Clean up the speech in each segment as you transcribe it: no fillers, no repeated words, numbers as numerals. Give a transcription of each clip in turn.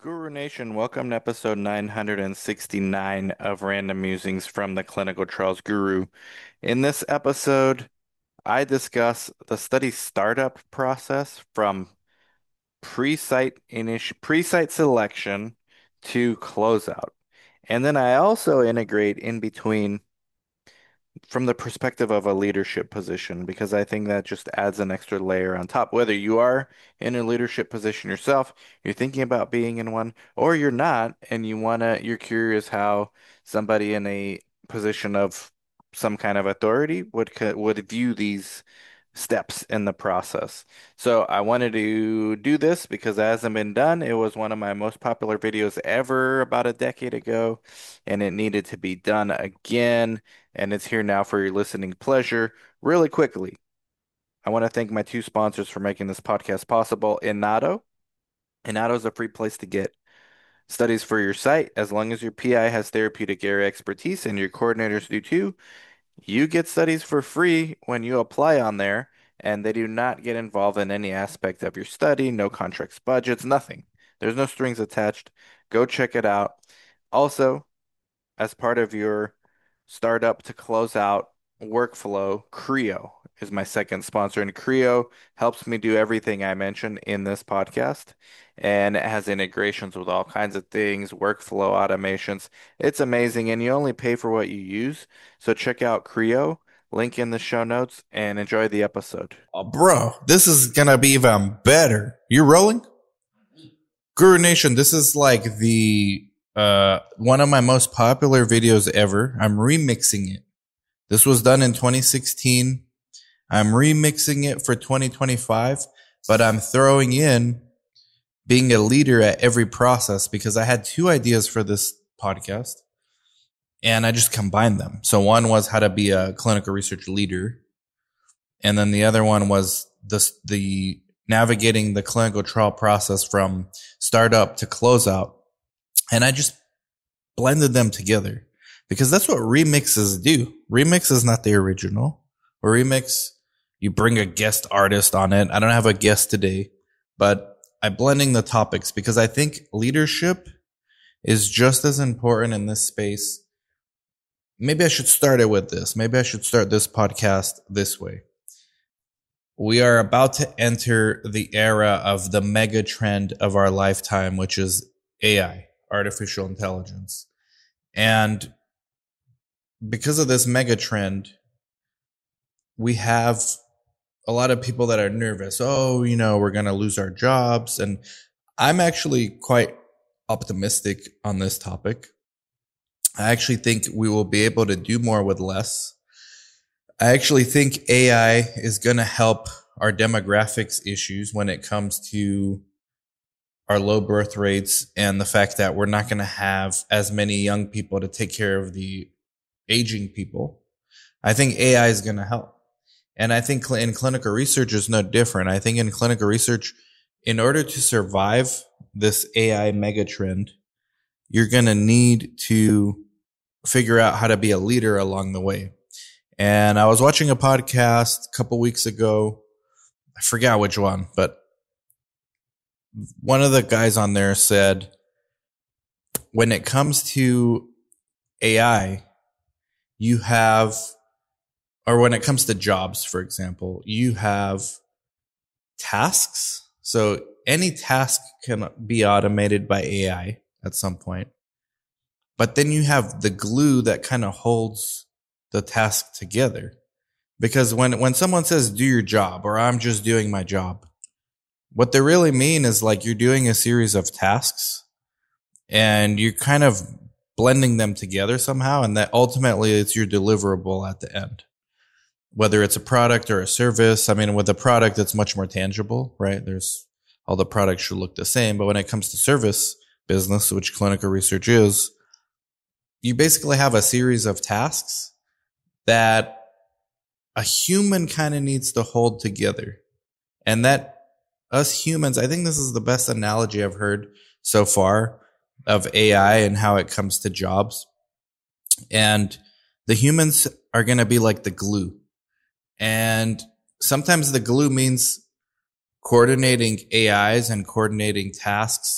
Guru Nation, welcome to episode 969 of Random Musings from the Clinical Trials Guru. In this episode, I discuss the study startup process from pre-site selection to closeout. And then I also integrate in between from the perspective of a leadership position, because I think that just adds an extra layer on top. Whether you are in a leadership position yourself, you're thinking about being in one, or you're not, and you're curious how somebody in a position of some kind of authority would view these steps in the process. So I wanted to do this because it hasn't been done. It was one of my most popular videos ever about a decade ago, and it needed to be done again, and it's here now for your listening pleasure. Really quickly, I want to thank my two sponsors for making this podcast possible. Inato. Inato is a free place to get studies for your site. As long as your PI has therapeutic area expertise and your coordinators do too, you get studies for free when you apply on there, and they do not get involved in any aspect of your study, no contracts, budgets, nothing. There's no strings attached. Go check it out. Also, as part of your startup to close out workflow, Creo is my second sponsor, and Creo helps me do everything I mentioned in this podcast. And it has integrations with all kinds of things, workflow automations. It's amazing, and you only pay for what you use. So check out Creo, link in the show notes, and enjoy the episode. Oh, bro, this is gonna be even better. You rolling? Guru Nation, this is like the one of my most popular videos ever. I'm remixing it. This was done in 2016. I'm remixing it for 2025, but I'm throwing in being a leader at every process because I had two ideas for this podcast and I just combined them. So one was how to be a clinical research leader. And then the other one was the navigating the clinical trial process from startup to closeout. And I just blended them together because that's what remixes do. Remix is not the original. Or remix, you bring a guest artist on it. I don't have a guest today, but I'm blending the topics because I think leadership is just as important in this space. Maybe I should start it with this. Maybe I should start this podcast this way. We are about to enter the era of the mega trend of our lifetime, which is AI, artificial intelligence. And because of this mega trend, we have a lot of people that are nervous. Oh, we're going to lose our jobs. And I'm actually quite optimistic on this topic. I actually think we will be able to do more with less. I actually think AI is going to help our demographics issues when it comes to our low birth rates and the fact that we're not going to have as many young people to take care of the aging people. I think AI is going to help. And I think in clinical research is no different. I think in clinical research, in order to survive this AI megatrend, you're going to need to figure out how to be a leader along the way. And I was watching a podcast a couple weeks ago. I forgot which one, but one of the guys on there said, when it comes to AI, when it comes to jobs, for example, you have tasks. So any task can be automated by AI at some point. But then you have the glue that kind of holds the task together. Because when someone says do your job or I'm just doing my job, what they really mean is like you're doing a series of tasks and you're kind of blending them together somehow, and that ultimately it's your deliverable at the end. Whether it's a product or a service. I mean, with a product, it's much more tangible, right? All the products should look the same. But when it comes to service business, which clinical research is, you basically have a series of tasks that a human kind of needs to hold together. And that us humans, I think this is the best analogy I've heard so far of AI and how it comes to jobs. And the humans are going to be like the glue. And sometimes the glue means coordinating AIs and coordinating tasks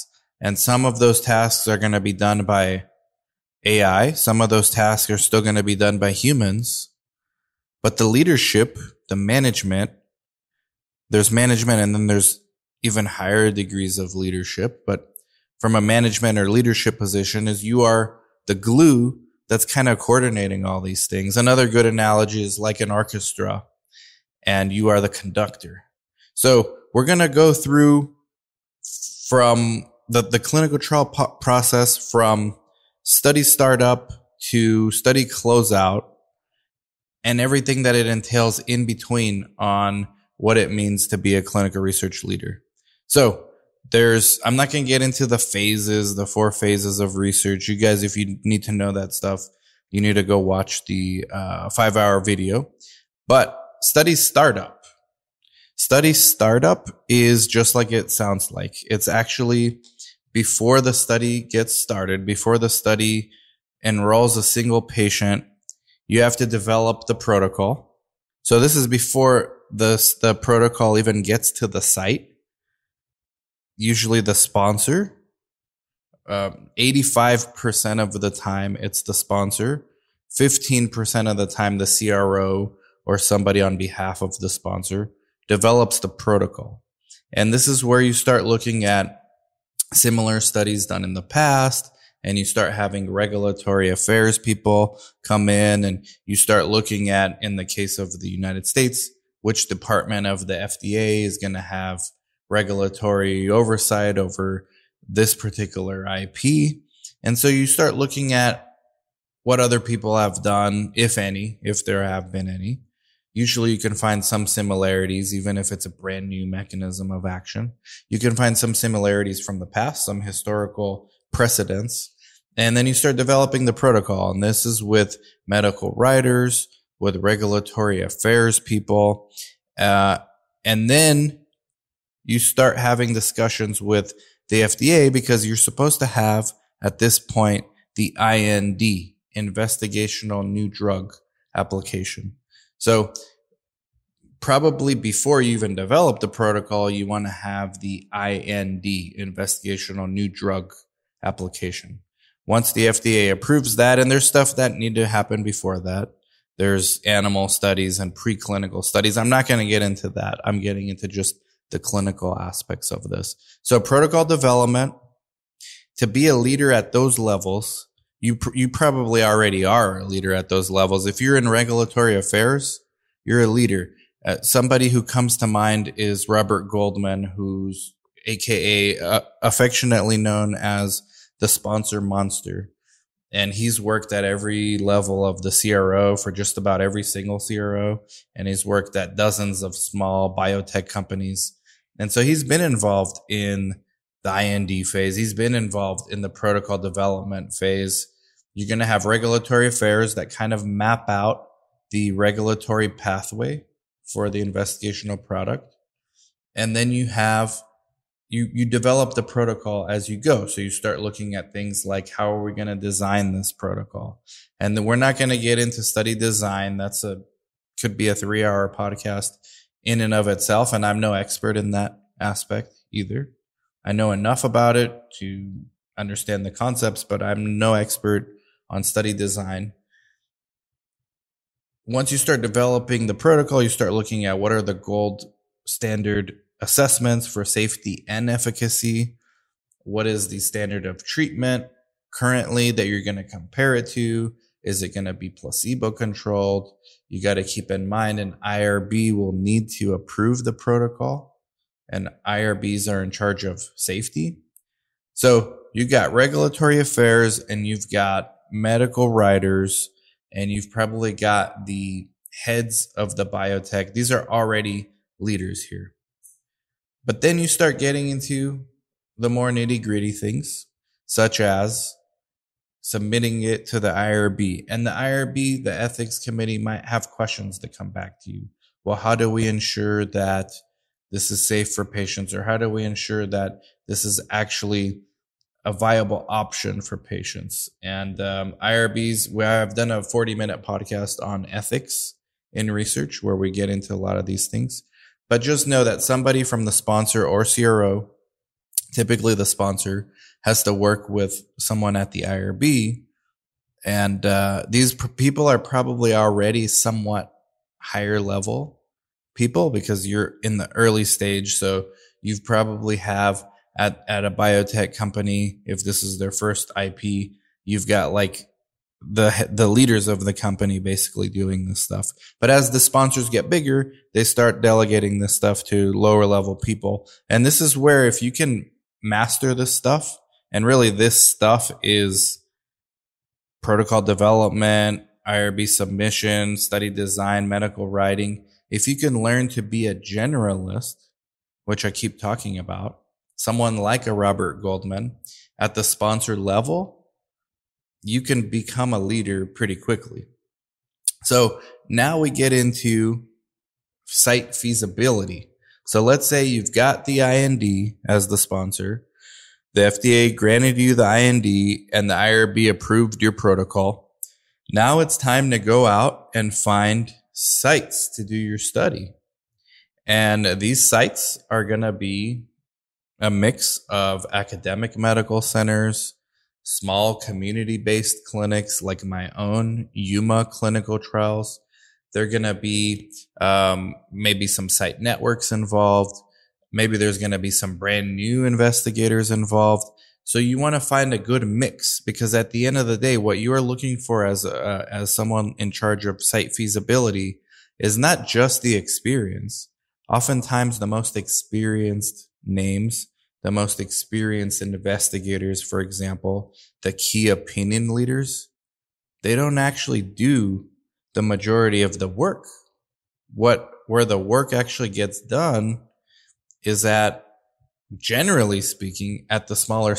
And some of those tasks are going to be done by AI. Some of those tasks are still going to be done by humans. But the leadership, the management, there's management and then there's even higher degrees of leadership. But from a management or leadership position is you are the glue that's kind of coordinating all these things. Another good analogy is like an orchestra and you are the conductor. So we're going to go through from the clinical trial process from study startup to study closeout and everything that it entails in between on what it means to be a clinical research leader. So I'm not going to get into the phases, the 4 phases of research. You guys, if you need to know that stuff, you need to go watch the 5-hour video. But study startup. Study startup is just like it sounds like. It's actually before the study gets started, before the study enrolls a single patient, you have to develop the protocol. So this is before the protocol even gets to the site. Usually the sponsor, 85% of the time it's the sponsor, 15% of the time the CRO or somebody on behalf of the sponsor develops the protocol. And this is where you start looking at similar studies done in the past, and you start having regulatory affairs people come in, and you start looking at, in the case of the United States, which department of the FDA is going to have regulatory oversight over this particular IP. And so you start looking at what other people have done, if any, if there have been any. Usually you can find some similarities, even if it's a brand new mechanism of action. You can find some similarities from the past, some historical precedents. And then you start developing the protocol. And this is with medical writers, with regulatory affairs people. And then you start having discussions with the FDA because you're supposed to have, at this point, the IND, Investigational New Drug application. So probably before you even develop the protocol, you want to have the IND, Investigational New Drug application. Once the FDA approves that, and there's stuff that need to happen before that. There's animal studies and preclinical studies. I'm not going to get into that. I'm getting into just the clinical aspects of this. So protocol development, to be a leader at those levels, you probably already are a leader at those levels. If you're in regulatory affairs, you're a leader. Somebody who comes to mind is Robert Goldman, who's AKA affectionately known as the sponsor monster. And he's worked at every level of the CRO for just about every single CRO. And he's worked at dozens of small biotech companies. And so he's been involved in the IND phase. He's been involved in the protocol development phase. You're going to have regulatory affairs that kind of map out the regulatory pathway for the investigational product. And then you have you develop the protocol as you go. So you start looking at things like, how are we going to design this protocol? And then we're not going to get into study design. Could be a 3-hour podcast in and of itself. And I'm no expert in that aspect either. I know enough about it to understand the concepts, but I'm no expert on study design. Once you start developing the protocol, you start looking at what are the gold standard assessments for safety and efficacy. What is the standard of treatment currently that you're going to compare it to? Is it going to be placebo controlled? You got to keep in mind an IRB will need to approve the protocol, and IRBs are in charge of safety. So you got regulatory affairs, and you've got medical writers, and you've probably got the heads of the biotech. These are already leaders here. But then you start getting into the more nitty-gritty things, such as submitting it to the IRB. And the IRB, the ethics committee, might have questions that come back to you. Well, how do we ensure that this is safe for patients? Or how do we ensure that this is actually a viable option for patients? And IRBs, I've done a 40-minute podcast on ethics in research where we get into a lot of these things. But just know that somebody from the sponsor or CRO Typically, the sponsor has to work with someone at the IRB, and these people are probably already somewhat higher level people because you're in the early stage. So you probably have at a biotech company, if this is their first IP, you've got like the leaders of the company basically doing this stuff. But as the sponsors get bigger, they start delegating this stuff to lower level people. And this is where if you can master this stuff, and really this stuff is protocol development, IRB submission, study design, medical writing. If you can learn to be a generalist, which I keep talking about, someone like a Robert Goldman at the sponsor level, you can become a leader pretty quickly. So now we get into site feasibility. So let's say you've got the IND as the sponsor. The FDA granted you the IND and the IRB approved your protocol. Now it's time to go out and find sites to do your study. And these sites are going to be a mix of academic medical centers, small community-based clinics like my own Yuma clinical trials. They're going to be maybe some site networks involved. Maybe there's going to be some brand new investigators involved. So you want to find a good mix, because at the end of the day, what you are looking for as someone in charge of site feasibility is not just the experience. Oftentimes the most experienced names, the most experienced investigators, for example, the key opinion leaders, they don't actually do the majority of the work. Where the work actually gets done is at, generally speaking, at the smaller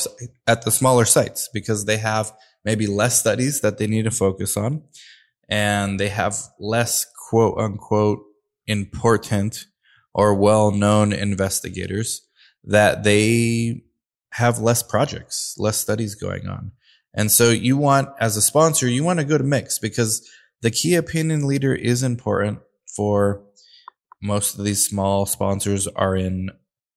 sites, because they have maybe less studies that they need to focus on, and they have less quote unquote important or well-known investigators, that they have less projects, less studies going on. And so you want, as a sponsor, you want a good mix, because the key opinion leader is important for most of these small sponsors are in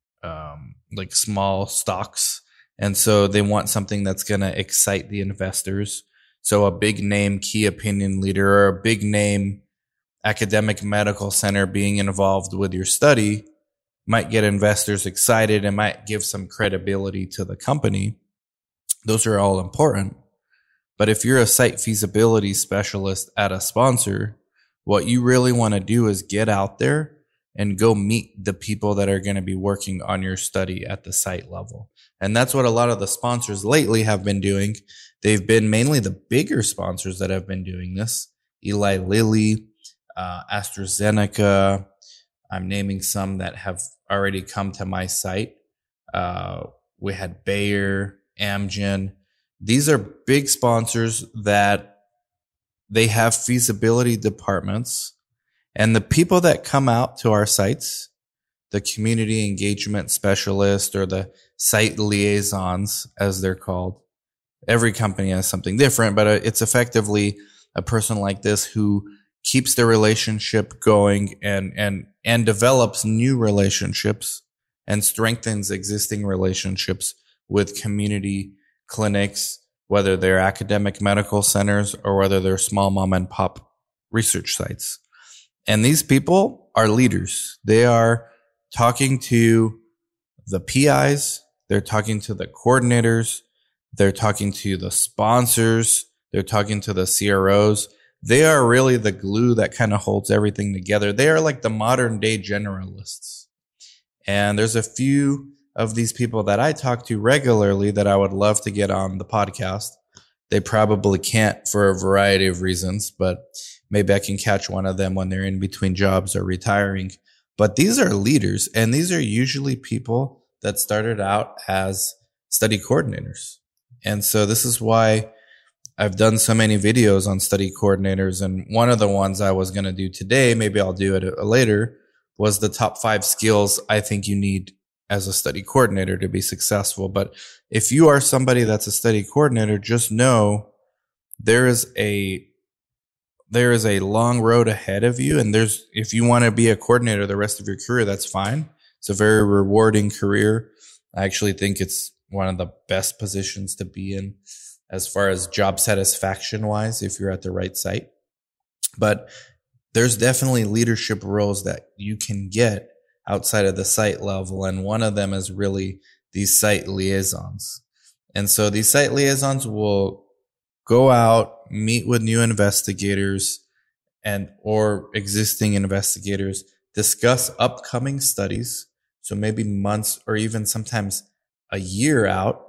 like small stocks. And so they want something that's going to excite the investors. So a big name key opinion leader or a big name academic medical center being involved with your study might get investors excited and might give some credibility to the company. Those are all important. But if you're a site feasibility specialist at a sponsor, what you really want to do is get out there and go meet the people that are going to be working on your study at the site level. And that's what a lot of the sponsors lately have been doing. They've been mainly the bigger sponsors that have been doing this. Eli Lilly, AstraZeneca. I'm naming some that have already come to my site. We had Bayer, Amgen. These are big sponsors that they have feasibility departments, and the people that come out to our sites, the community engagement specialist or the site liaisons, as they're called. Every company has something different, but it's effectively a person like this who keeps the relationship going and develops new relationships and strengthens existing relationships with community clinics, whether they're academic medical centers or whether they're small mom and pop research sites. And these people are leaders. They are talking to the PIs. They're talking to the coordinators. They're talking to the sponsors. They're talking to the CROs. They are really the glue that kind of holds everything together. They are like the modern day generalists. And there's a few of these people that I talk to regularly that I would love to get on the podcast. They probably can't for a variety of reasons, but maybe I can catch one of them when they're in between jobs or retiring. But these are leaders, and these are usually people that started out as study coordinators. And so this is why I've done so many videos on study coordinators. And one of the ones I was going to do today, maybe I'll do it later, was the top 5 skills I think you need as a study coordinator to be successful. But if you are somebody that's a study coordinator, just know there is a long road ahead of you. And if you want to be a coordinator the rest of your career, that's fine. It's a very rewarding career. I actually think it's one of the best positions to be in as far as job satisfaction wise, if you're at the right site. But there's definitely leadership roles that you can get outside of the site level. And one of them is really these site liaisons. And so these site liaisons will go out, meet with new investigators and or existing investigators, discuss upcoming studies. So maybe months or even sometimes a year out,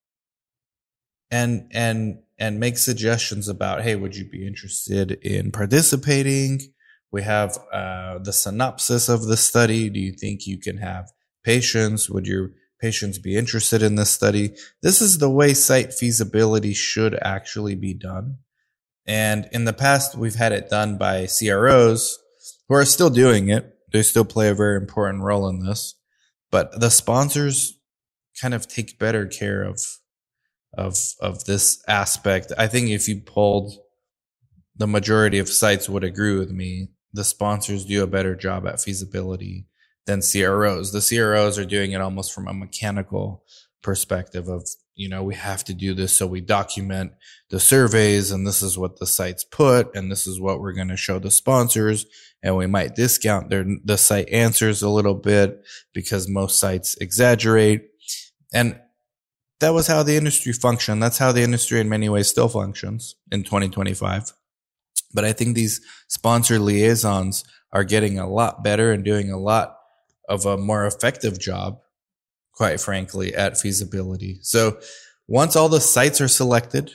and make suggestions about, hey, would you be interested in participating? We have the synopsis of the study. Do you think you can have patients? Would your patients be interested in this study? This is the way site feasibility should actually be done. And in the past, we've had it done by CROs who are still doing it. They still play a very important role in this. But the sponsors kind of take better care of this aspect. I think if you polled, the majority of sites would agree with me. The sponsors do a better job at feasibility than CROs. The CROs are doing it almost from a mechanical perspective of, we have to do this. So we document the surveys and this is what the sites put and this is what we're going to show the sponsors. And we might discount the site answers a little bit because most sites exaggerate. And that was how the industry functioned. That's how the industry in many ways still functions in 2025. But I think these sponsor liaisons are getting a lot better and doing a lot of a more effective job, quite frankly, at feasibility. So once all the sites are selected,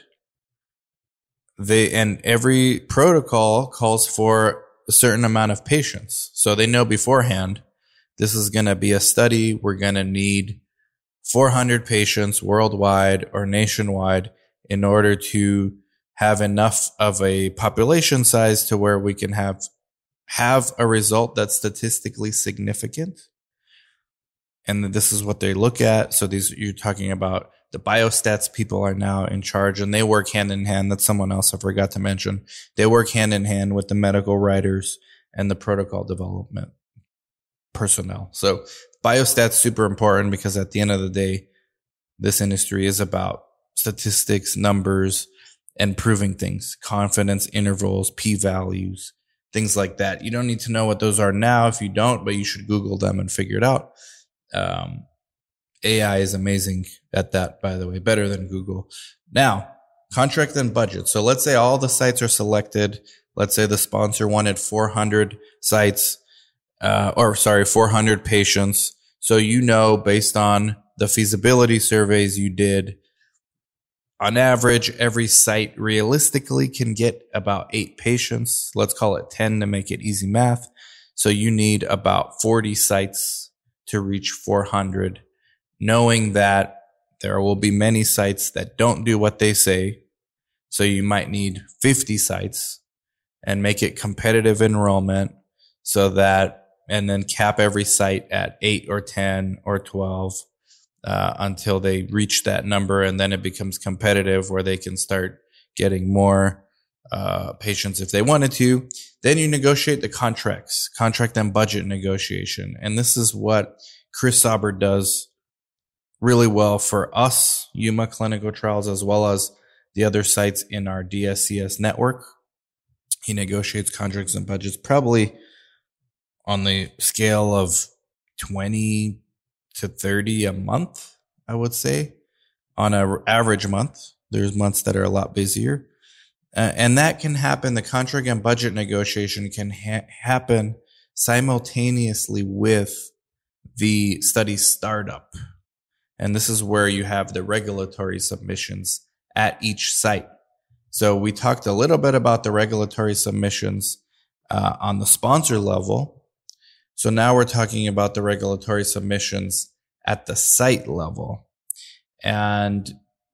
and every protocol calls for a certain amount of patients. So they know beforehand, this is going to be a study. We're going to need 400 patients worldwide or nationwide in order to have enough of a population size to where we can have a result that's statistically significant. And this is what they look at. So you're talking about the biostats people are now in charge and they work hand in hand. That's someone else I forgot to mention. They work hand in hand with the medical writers and the protocol development personnel. So biostats super important because at the end of the day, this industry is about statistics, numbers, and proving things, confidence intervals, p-values, things like that. You don't need to know what those are now if you don't, but you should Google them and figure it out. AI is amazing at that, by the way, better than Google. Now, contract and budget. So let's say all the sites are selected. Let's say the sponsor wanted 400 sites, 400 patients. So, based on the feasibility surveys you did, on average, every site realistically can get about 8 patients. Let's call it 10 to make it easy math. So you need about 40 sites to reach 400, knowing that there will be many sites that don't do what they say. So you might need 50 sites and make it competitive enrollment and then cap every site at 8 or 10 or 12 until they reach that number. And then it becomes competitive where they can start getting more patients if they wanted to. Then you negotiate the contract and budget negotiation. And this is what Chris Sauber does really well for us, Yuma Clinical Trials, as well as the other sites in our DSCS network. He negotiates contracts and budgets probably on the scale of 20 to 30 a month, I would say, on an average month. There's months that are a lot busier. And that can happen. The contract and budget negotiation can happen simultaneously with the study startup. And this is where you have the regulatory submissions at each site. So we talked a little bit about the regulatory submissions on the sponsor level. So now we're talking about the regulatory submissions at the site level. And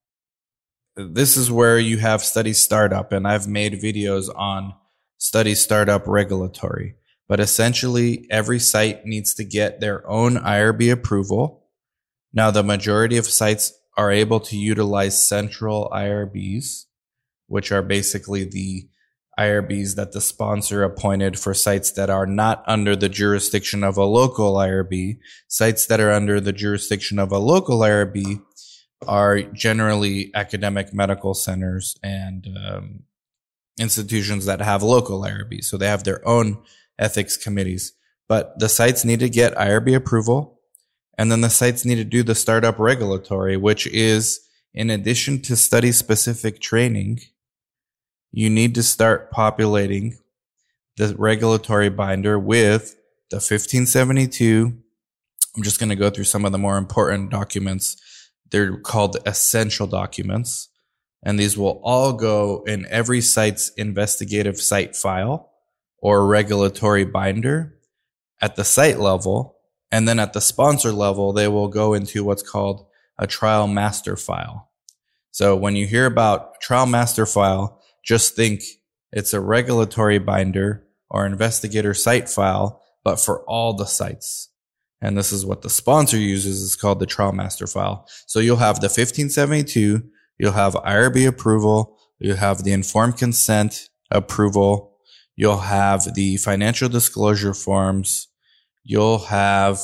this is where you have study startup. And I've made videos on study startup regulatory. But essentially, every site needs to get their own IRB approval. Now, the majority of sites are able to utilize central IRBs, which are basically the IRBs that the sponsor appointed for sites that are not under the jurisdiction of a local IRB. Sites that are under the jurisdiction of a local IRB are generally academic medical centers and institutions that have local IRBs. So they have their own ethics committees. But the sites need to get IRB approval, and then the sites need to do the startup regulatory, which is in addition to study specific training, you need to start populating the regulatory binder with the 1572. I'm just going to go through some of the more important documents. They're called essential documents, and these will all go in every site's investigative site file or regulatory binder at the site level. And then at the sponsor level, they will go into what's called a trial master file. So when you hear about trial master file, just think it's a regulatory binder or investigator site file, but for all the sites. And this is what the sponsor uses. It's called the trial master file. So you'll have the 1572, you'll have IRB approval, you'll have the informed consent approval, you'll have the financial disclosure forms, you'll have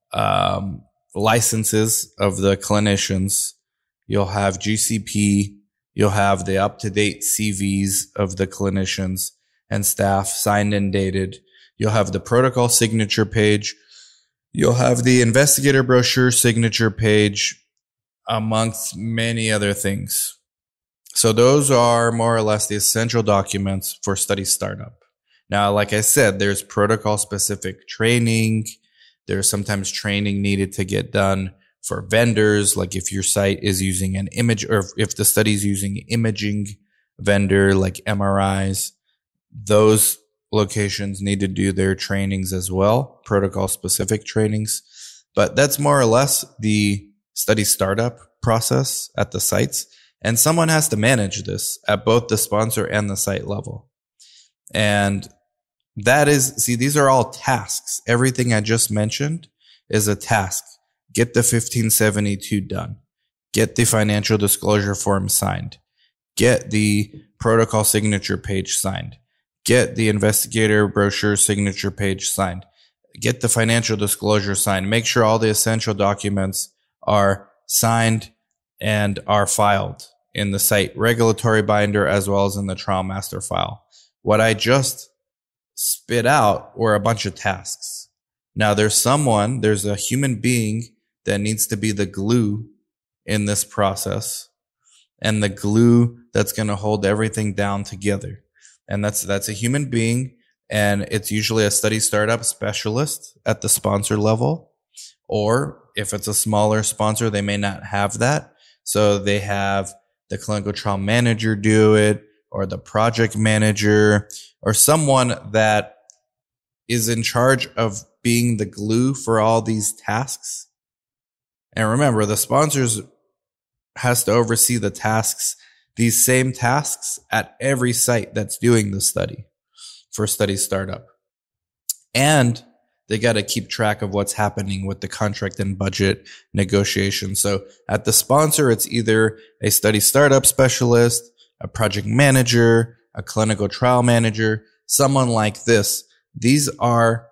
licenses of the clinicians, you'll have GCP, you'll have the up-to-date CVs of the clinicians and staff signed and dated. You'll have the protocol signature page. You'll have the investigator brochure signature page, amongst many other things. So those are more or less the essential documents for study startup. Now, like I said, there's protocol specific training. There's sometimes training needed to get done for vendors, like if your site is using an image, or if the study is using imaging vendor like MRIs, those locations need to do their trainings as well, protocol specific trainings. But that's more or less the study startup process at the sites. And someone has to manage this at both the sponsor and the site level. And that is, see, these are all tasks. Everything I just mentioned is a task. Get the 1572 done. Get the financial disclosure form signed. Get the protocol signature page signed. Get the investigator brochure signature page signed. Get the financial disclosure signed. Make sure all the essential documents are signed and are filed in the site regulatory binder as well as in the trial master file. What I just spit out were a bunch of tasks. Now there's a human being that needs to be the glue in this process and the glue that's going to hold everything down together. And that's a human being, and it's usually a study startup specialist at the sponsor level. Or if it's a smaller sponsor, they may not have that. So they have the clinical trial manager do it, or the project manager, or someone that is in charge of being the glue for all these tasks. And remember, the sponsors has to oversee the tasks, these same tasks at every site that's doing the study for study startup. And they got to keep track of what's happening with the contract and budget negotiations. So at the sponsor, it's either a study startup specialist, a project manager, a clinical trial manager, someone like this. These are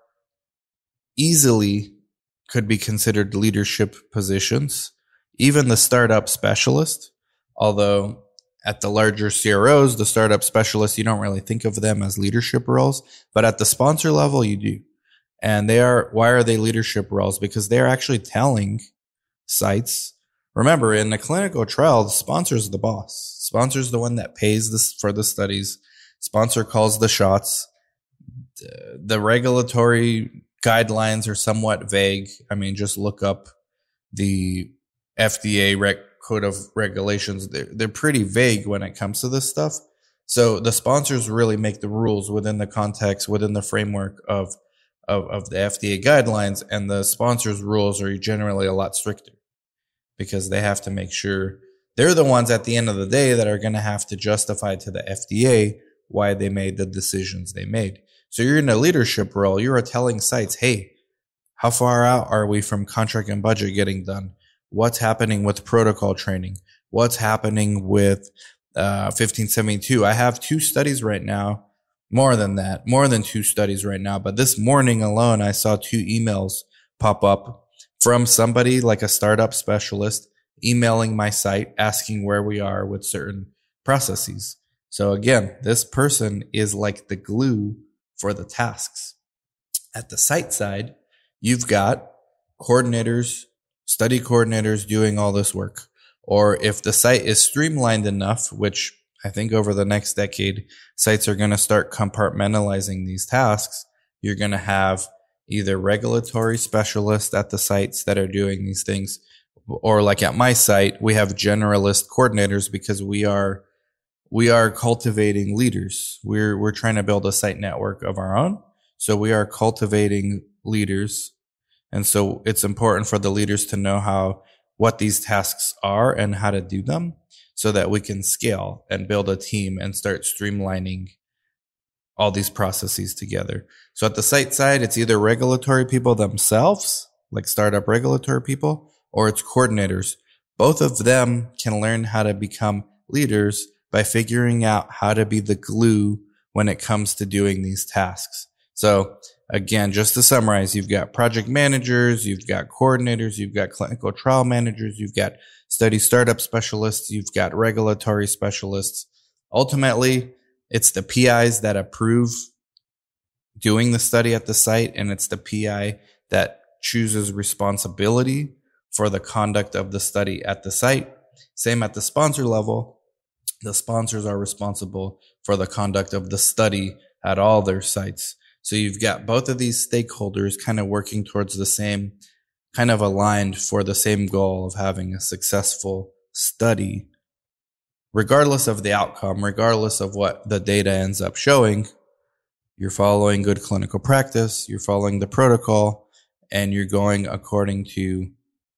easily could be considered leadership positions. Even the startup specialist, although at the larger CROs, the startup specialists, you don't really think of them as leadership roles, but at the sponsor level, you do. And why are they leadership roles? Because they're actually telling sites, remember, in the clinical trial, the sponsor is the boss. Sponsor is the one that pays this for the studies. Sponsor calls the shots. The regulatory guidelines are somewhat vague. I mean, just look up the FDA code of regulations. They're pretty vague when it comes to this stuff. So the sponsors really make the rules within the context, within the framework of the FDA guidelines, and the sponsors' rules are generally a lot stricter because they have to make sure they're the ones at the end of the day that are going to have to justify to the FDA why they made the decisions they made. So you're in a leadership role. You're telling sites, hey, how far out are we from contract and budget getting done? What's happening with protocol training? What's happening with 1572? I have 2 studies right now More than that, more than 2 studies right now. But this morning alone, I saw 2 emails pop up from somebody like a startup specialist emailing my site asking where we are with certain processes. So again, this person is like the glue for the tasks. At the site side, you've got coordinators, study coordinators doing all this work. Or if the site is streamlined enough, which I think over the next decade, sites are going to start compartmentalizing these tasks. You're going to have either regulatory specialists at the sites that are doing these things, or like at my site, we have generalist coordinators because we are cultivating leaders. We're trying to build a site network of our own. So we are cultivating leaders. And so it's important for the leaders to know what these tasks are and how to do them so that we can scale and build a team and start streamlining all these processes together. So at the site side, it's either regulatory people themselves, like startup regulatory people, or it's coordinators. Both of them can learn how to become leaders by figuring out how to be the glue when it comes to doing these tasks. So again, just to summarize, you've got project managers, you've got coordinators, you've got clinical trial managers, you've got study startup specialists, you've got regulatory specialists. Ultimately, it's the PIs that approve doing the study at the site, and it's the PI that chooses responsibility for the conduct of the study at the site. Same at the sponsor level. The sponsors are responsible for the conduct of the study at all their sites. So you've got both of these stakeholders kind of working towards the same, kind of aligned for the same goal of having a successful study, regardless of the outcome, regardless of what the data ends up showing. You're following good clinical practice, you're following the protocol, and you're going according to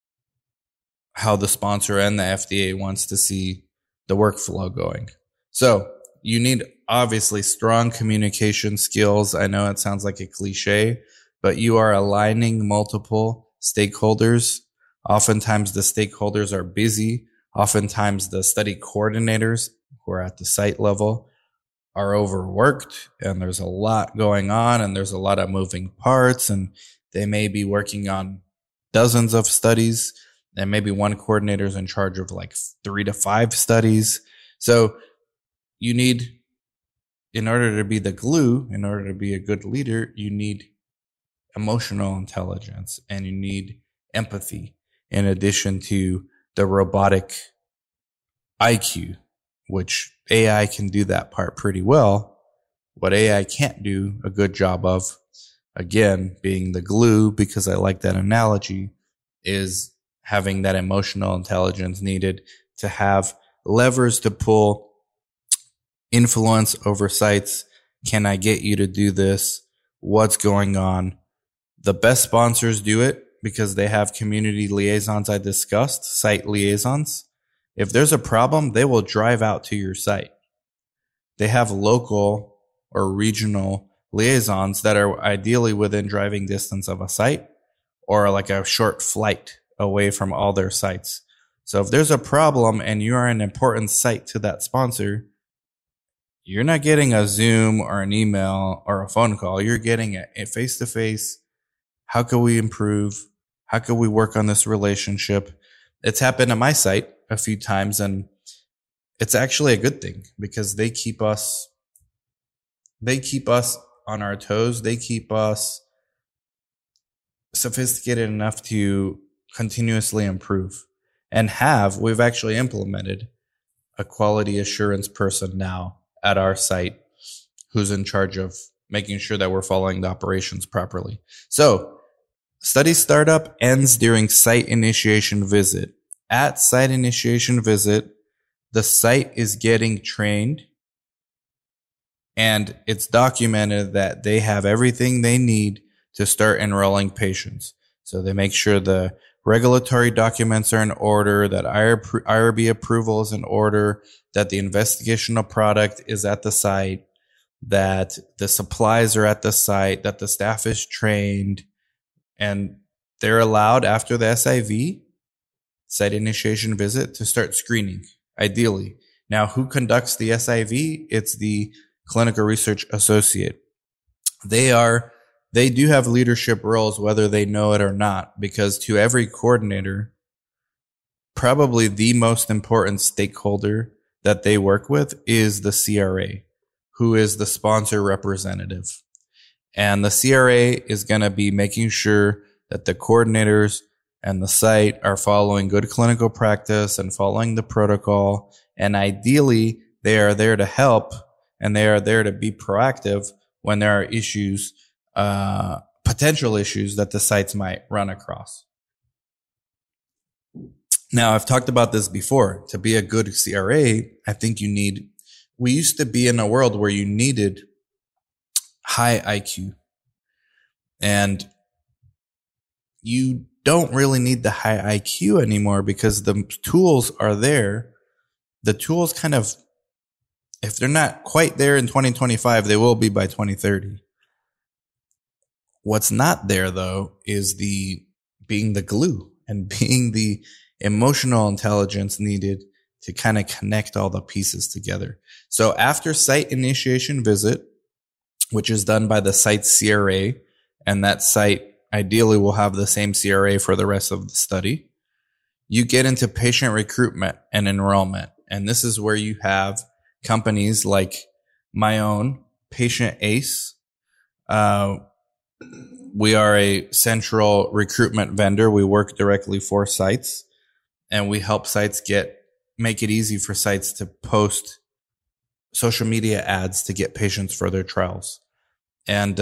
how the sponsor and the FDA wants to see the workflow going. So you need obviously strong communication skills. I know it sounds like a cliche, but you are aligning multiple stakeholders. Oftentimes the stakeholders are busy. Oftentimes the study coordinators who are at the site level are overworked, and there's a lot going on, and there's a lot of moving parts, and they may be working on dozens of studies, and maybe one coordinator is in charge of like 3 to 5 studies. So you need, in order to be the glue, in order to be a good leader, you need emotional intelligence and you need empathy in addition to the robotic IQ, which AI can do that part pretty well. What AI can't do a good job of, again, being the glue, because I like that analogy, is having that emotional intelligence needed to have levers to pull, influence over sites. Can I get you to do this? What's going on? The best sponsors do it because they have community liaisons I discussed, site liaisons. If there's a problem, they will drive out to your site. They have local or regional liaisons that are ideally within driving distance of a site or like a short flight away from all their sites. So if there's a problem and you are an important site to that sponsor, you're not getting a Zoom or an email or a phone call. You're getting it face to face. How can we improve? How can we work on this relationship? It's happened at my site a few times, and it's actually a good thing because they keep us on our toes. They keep us sophisticated enough to continuously improve. And we've actually implemented a quality assurance person now at our site who's in charge of making sure that we're following the operations properly. So study startup ends during site initiation visit. At site initiation visit, the site is getting trained and it's documented that they have everything they need to start enrolling patients. So they make sure the regulatory documents are in order, that IRB approval is in order, that the investigational product is at the site, that the supplies are at the site, that the staff is trained, and they're allowed after the SIV, site initiation visit, to start screening, ideally. Now, who conducts the SIV? It's the clinical research associate. They do have leadership roles, whether they know it or not, because to every coordinator, probably the most important stakeholder that they work with is the CRA, who is the sponsor representative. And the CRA is going to be making sure that the coordinators and the site are following good clinical practice and following the protocol. And ideally, they are there to help and they are there to be proactive when there are issues, potential issues that the sites might run across. Now, I've talked about this before. To be a good CRA, I think we used to be in a world where you needed high IQ. And you don't really need the high IQ anymore because the tools are there. The tools kind of, if they're not quite there in 2025, they will be by 2030. What's not there though is being the glue and being the emotional intelligence needed to kind of connect all the pieces together. So after site initiation visit, which is done by the site's CRA, and that site ideally will have the same CRA for the rest of the study, you get into patient recruitment and enrollment. And this is where you have companies like my own, Patient Ace. We are a central recruitment vendor. We work directly for sites, and we help sites make it easy for sites to post social media ads to get patients for their trials. And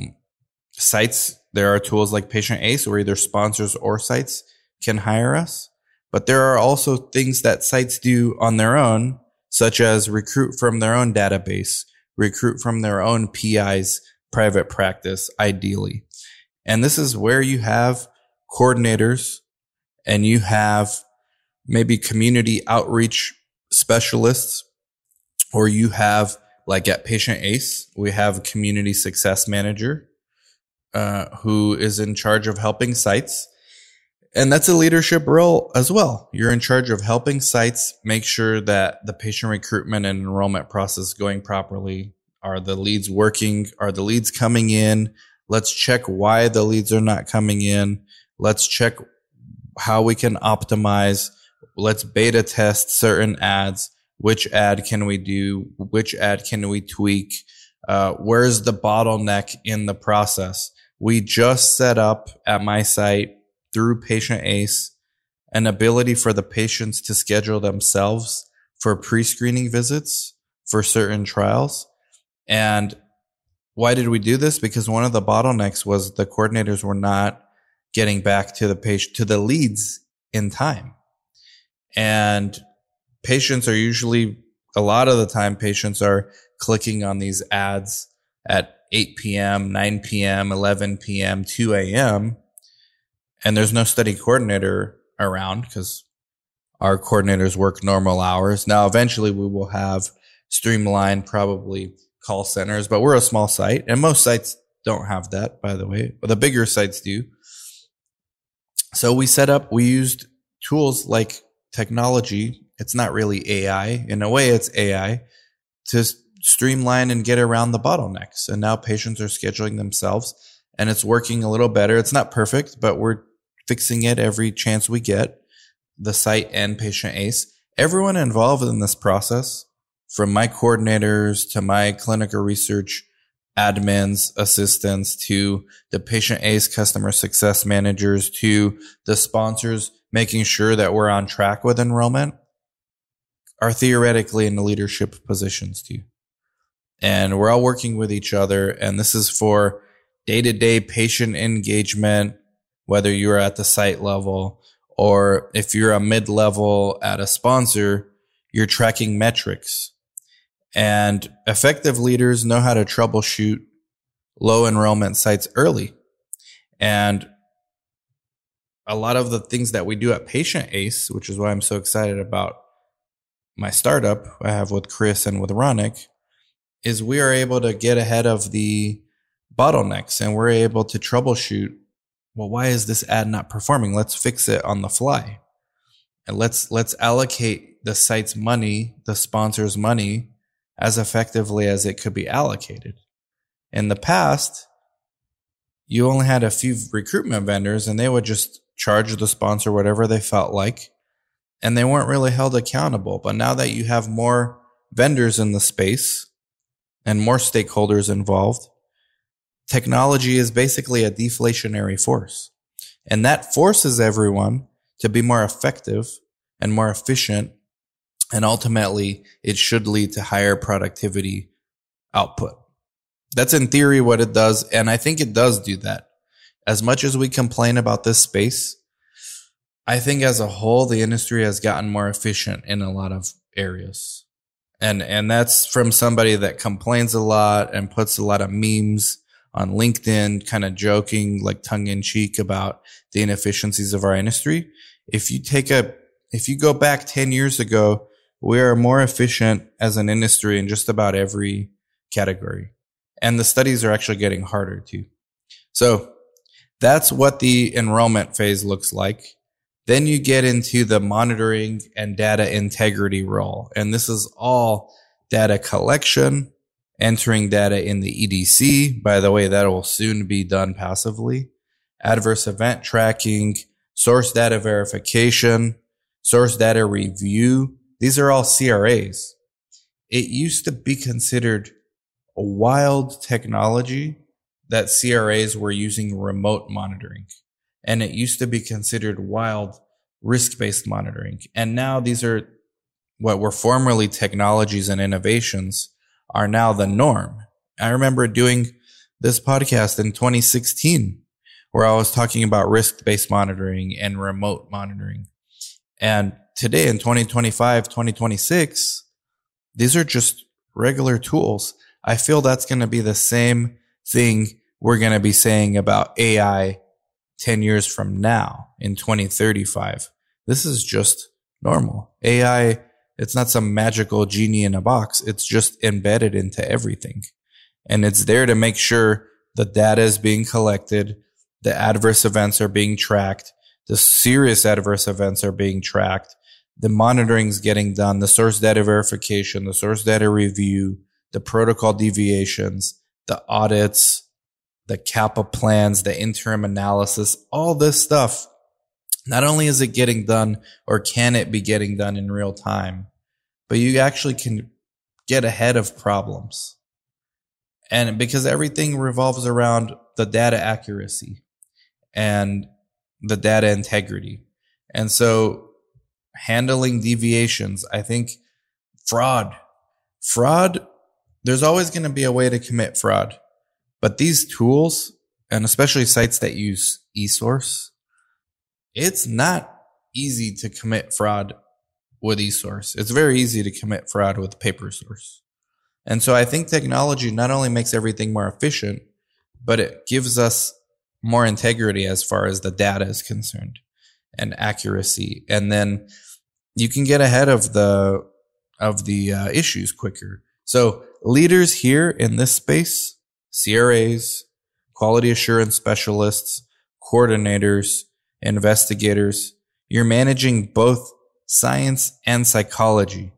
sites, there are tools like Patient Ace where either sponsors or sites can hire us. But there are also things that sites do on their own, such as recruit from their own database, recruit from their own PI's private practice, ideally. And this is where you have coordinators and you have maybe community outreach specialists, or you have, like at Patient Ace, we have a community success manager who is in charge of helping sites. And that's a leadership role as well. You're in charge of helping sites make sure that the patient recruitment and enrollment process is going properly. Are the leads working? Are the leads coming in? Let's check why the leads are not coming in. Let's check how we can optimize. Let's beta test certain ads. Which ad can we do? Which ad can we tweak? Where's the bottleneck in the process? We just set up at my site through Patient Ace an ability for the patients to schedule themselves for pre-screening visits for certain trials. And why did we do this? Because one of the bottlenecks was the coordinators were not getting back to the patient, to the leads in time. And patients are usually, a lot of the time, patients are clicking on these ads at 8 p.m., 9 p.m., 11 p.m., 2 a.m., and there's no study coordinator around because our coordinators work normal hours. Now, eventually we will have streamlined probably call centers, but we're a small site and most sites don't have that, by the way, but the bigger sites do. So we used tools like technology. It's not really AI. In a way, it's AI to streamline and get around the bottlenecks. And now patients are scheduling themselves and it's working a little better. It's not perfect, but we're fixing it every chance we get. The site and Patient Ace, everyone involved in this process, from my coordinators to my clinical research admins, assistants, to the Patient Ace customer success managers, to the sponsors, making sure that we're on track with enrollment, are theoretically in the leadership positions too. And we're all working with each other. And this is for day-to-day patient engagement, whether you're at the site level or if you're a mid-level at a sponsor, you're tracking metrics. And effective leaders know how to troubleshoot low enrollment sites early. And a lot of the things that we do at Patient Ace, which is why I'm so excited about my startup I have with Chris and with Ronick, is we are able to get ahead of the bottlenecks and we're able to troubleshoot, well, why is this ad not performing? Let's fix it on the fly. And let's allocate the site's money, the sponsor's money, as effectively as it could be allocated. In the past, you only had a few recruitment vendors and they would just charge the sponsor whatever they felt like, and they weren't really held accountable. But now that you have more vendors in the space and more stakeholders involved, technology is basically a deflationary force. And that forces everyone to be more effective and more efficient. And ultimately, it should lead to higher productivity output. That's in theory what it does. And I think it does do that. As much as we complain about this space, I think as a whole, the industry has gotten more efficient in a lot of areas. And that's from somebody that complains a lot and puts a lot of memes on LinkedIn, kind of joking, like tongue in cheek about the inefficiencies of our industry. If you go back 10 years ago, we are more efficient as an industry in just about every category. And the studies are actually getting harder too. So that's what the enrollment phase looks like. Then you get into the monitoring and data integrity role. And this is all data collection, entering data in the EDC. By the way, that will soon be done passively. Adverse event tracking, source data verification, source data review. These are all CRAs. It used to be considered a wild technology that CRAs were using remote monitoring. And it used to be considered wild risk-based monitoring. And now these are what were formerly technologies and innovations are now the norm. I remember doing this podcast in 2016 where I was talking about risk-based monitoring and remote monitoring. And today in 2025, 2026, these are just regular tools. I feel that's going to be the same thing we're going to be saying about AI 10 years from now in 2035. This is just normal. AI, it's not some magical genie in a box. It's just embedded into everything. And it's there to make sure the data is being collected, the adverse events are being tracked, the serious adverse events are being tracked, the monitoring is getting done, the source data verification, the source data review, the protocol deviations, the audits, the CAPA plans, the interim analysis, all this stuff. Not only is it getting done or can it be getting done in real time, but you actually can get ahead of problems. And because everything revolves around the data accuracy and the data integrity. And so handling deviations, I think fraud, there's always going to be a way to commit fraud. But these tools, and especially sites that use eSource, it's not easy to commit fraud with eSource. It's very easy to commit fraud with PaperSource. And so I think technology not only makes everything more efficient, but it gives us more integrity as far as the data is concerned and accuracy. And then you can get ahead of the issues quicker. So leaders here in this space, CRAs, quality assurance specialists, coordinators, investigators, you're managing both science and psychology,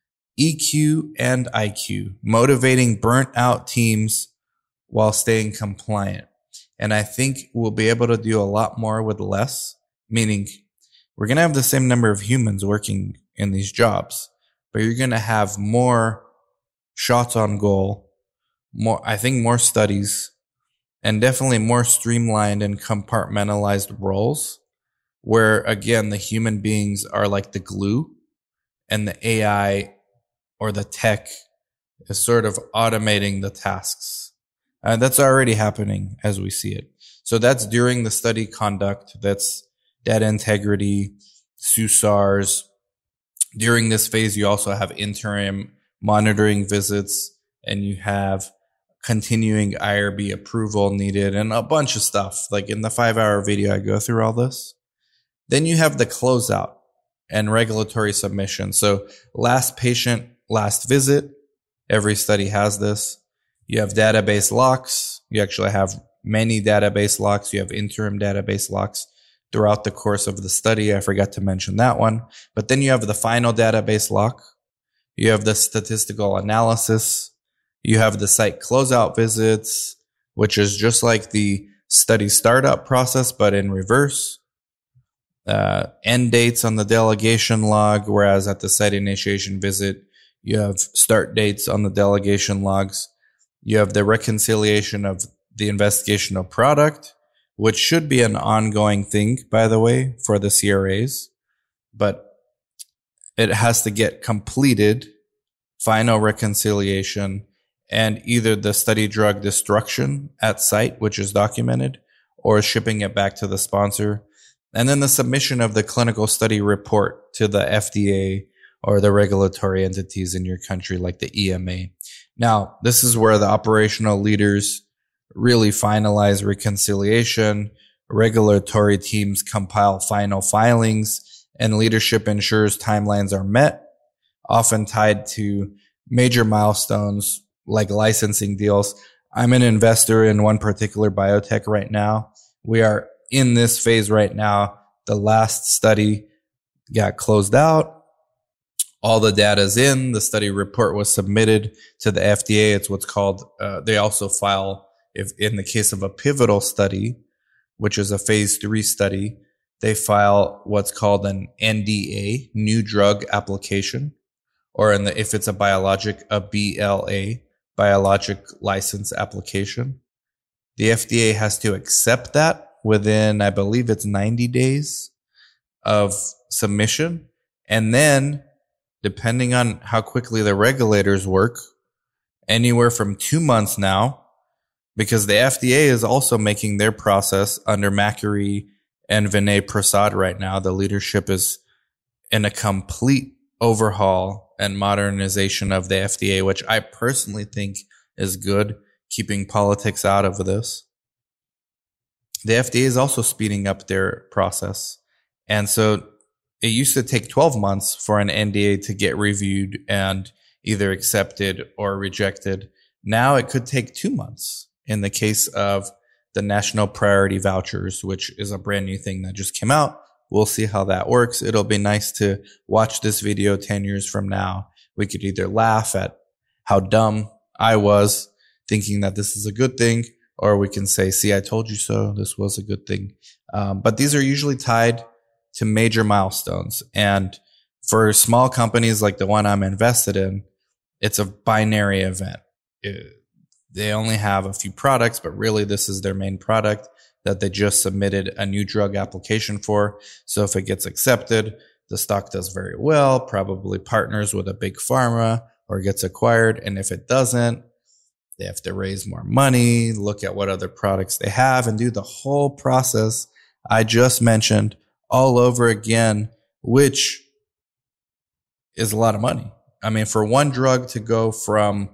EQ and IQ, motivating burnt out teams while staying compliant. And I think we'll be able to do a lot more with less, meaning we're going to have the same number of humans working in these jobs, but you're going to have more shots on goal, more studies, and definitely more streamlined and compartmentalized roles where, again, the human beings are like the glue and the AI or the tech is sort of automating the tasks. That's already happening as we see it. So that's during the study conduct. That's data integrity, SUSARs. During this phase, you also have interim monitoring visits and you have continuing IRB approval needed and a bunch of stuff. Like in the 5-hour video, I go through all this. Then you have the closeout and regulatory submission. So last patient, last visit. Every study has this. You have database locks. You actually have many database locks. You have interim database locks throughout the course of the study. I forgot to mention that one. But then you have the final database lock. You have the statistical analysis. You have the site closeout visits, which is just like the study startup process, but in reverse. End dates on the delegation log, whereas at the site initiation visit, you have start dates on the delegation logs. You have the reconciliation of the investigational product, which should be an ongoing thing, by the way, for the CRAs, but it has to get completed, final reconciliation, and either the study drug destruction at site, which is documented, or shipping it back to the sponsor. And then the submission of the clinical study report to the FDA or the regulatory entities in your country, like the EMA. Now, this is where the operational leaders really finalize reconciliation. Regulatory teams compile final filings, and leadership ensures timelines are met, often tied to major milestones like licensing deals. I'm an investor in one particular biotech right now. We are in this phase right now. The last study got closed out. All the data is in. The study report was submitted to the FDA. It's what's called, they also file, if in the case of a pivotal study, which is a phase 3 study, they file what's called an NDA, new drug application, or if it's a biologic, a BLA, biologic license application. The FDA has to accept that within, I believe it's 90 days of submission. And then, depending on how quickly the regulators work, anywhere from 2 months now, because the FDA is also making their process under Makary and Vinay Prasad right now. The leadership is in a complete overhaul and modernization of the FDA, which I personally think is good, keeping politics out of this. The FDA is also speeding up their process. And so it used to take 12 months for an NDA to get reviewed and either accepted or rejected. Now it could take 2 months in the case of the national priority vouchers, which is a brand new thing that just came out. We'll see how that works. It'll be nice to watch this video 10 years from now. We could either laugh at how dumb I was thinking that this is a good thing, or we can say, see, I told you so. This was a good thing. But these are usually tied to major milestones. And for small companies like the one I'm invested in, it's a binary event. They only have a few products, but really this is their main product that they just submitted a new drug application for. So if it gets accepted, the stock does very well, probably partners with a big pharma or gets acquired. And if it doesn't, they have to raise more money, look at what other products they have, and do the whole process I just mentioned all over again, which is a lot of money. I mean, for one drug to go from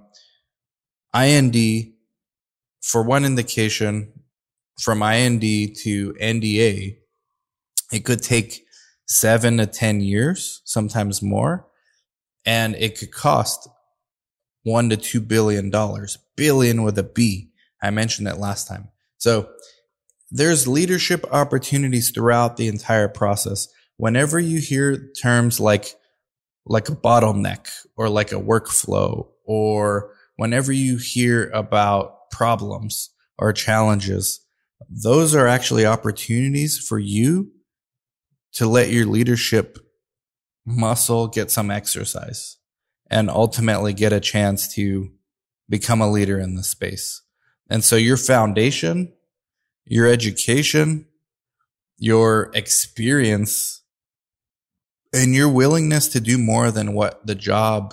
IND, for one indication, from IND to NDA, it could take 7 to 10 years, sometimes more. And it could cost $1 to $2 billion, billion with a B. I mentioned that last time. So there's leadership opportunities throughout the entire process. Whenever you hear terms like a bottleneck or like a workflow, or whenever you hear about problems or challenges, those are actually opportunities for you to let your leadership muscle get some exercise and ultimately get a chance to become a leader in the space. And so your foundation, your education, your experience, and your willingness to do more than what the job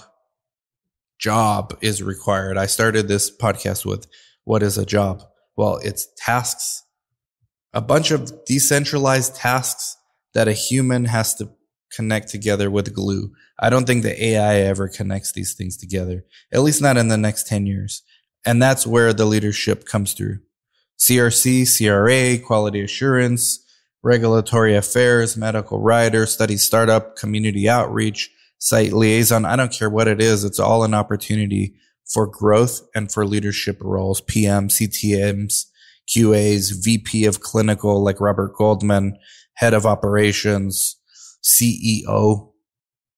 is required. I started this podcast with, what is a job? Well, it's tasks, a bunch of decentralized tasks that a human has to connect together with glue. I don't think the AI ever connects these things together, at least not in the next 10 years. And that's where the leadership comes through. CRC, CRA, quality assurance, regulatory affairs, medical writer, study startup, community outreach, site liaison. I don't care what it is. It's all an opportunity for growth and for leadership roles, PM, CTMs, QAs, VP of clinical like Robert Goldman, head of operations, CEO.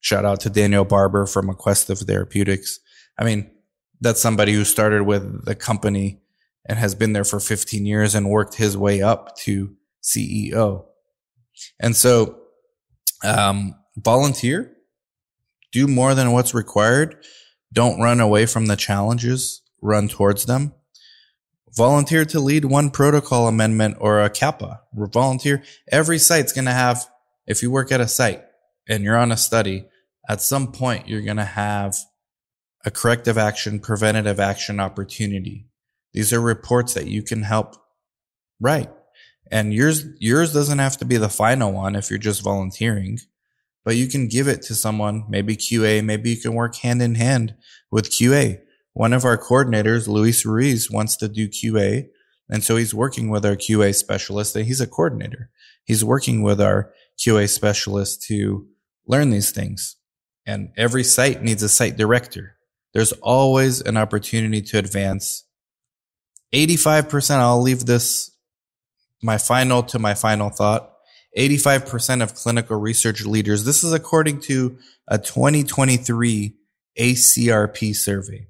Shout out to Daniel Barber from Aquestive Therapeutics. I mean, that's somebody who started with the company and has been there for 15 years and worked his way up to CEO. And so, volunteer, do more than what's required. Don't run away from the challenges, run towards them. Volunteer to lead one protocol amendment or a CAPA. Volunteer. Every site's going to have, if you work at a site and you're on a study, at some point you're going to have a corrective action, preventative action opportunity. These are reports that you can help write. And yours doesn't have to be the final one if you're just volunteering, but you can give it to someone, maybe QA, maybe you can work hand in hand with QA. One of our coordinators, Luis Ruiz, wants to do QA. And so he's working with our QA specialist, and he's a coordinator. He's working with our QA specialist to learn these things. And every site needs a site director. There's always an opportunity to advance. 85%, I'll leave this, my final thought. 85% of clinical research leaders, this is according to a 2023 ACRP survey.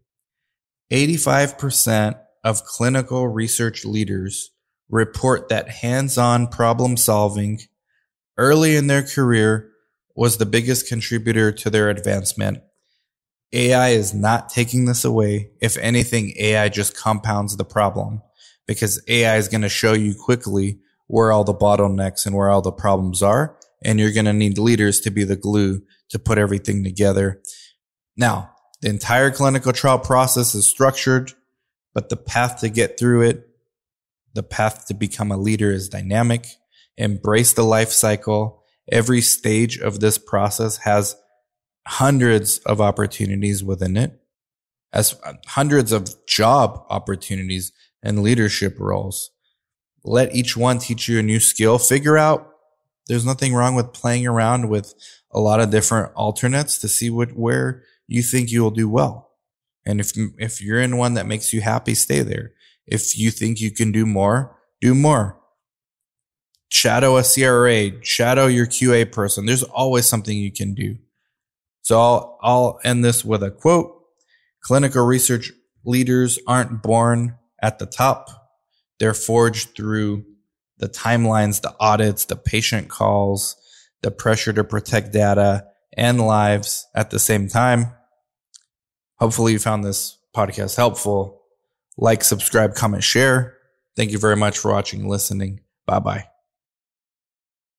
85% of clinical research leaders report that hands-on problem solving early in their career was the biggest contributor to their advancement. AI is not taking this away. If anything, AI just compounds the problem because AI is going to show you quickly where all the bottlenecks and where all the problems are. And you're going to need leaders to be the glue to put everything together. Now, the entire clinical trial process is structured, but the path to get through it, the path to become a leader is dynamic. Embrace the life cycle. Every stage of this process has hundreds of opportunities within it, as hundreds of job opportunities and leadership roles. Let each one teach you a new skill. Figure out, there's nothing wrong with playing around with a lot of different alternates to see where you think you will do well. And if you're in one that makes you happy, stay there. If you think you can do more, do more. Shadow a CRA, shadow your QA person. There's always something you can do. So I'll end this with a quote. Clinical research leaders aren't born at the top. They're forged through the timelines, the audits, the patient calls, the pressure to protect data and lives at the same time. Hopefully you found this podcast helpful. Like, subscribe, comment, share. Thank you very much for watching and listening. Bye-bye.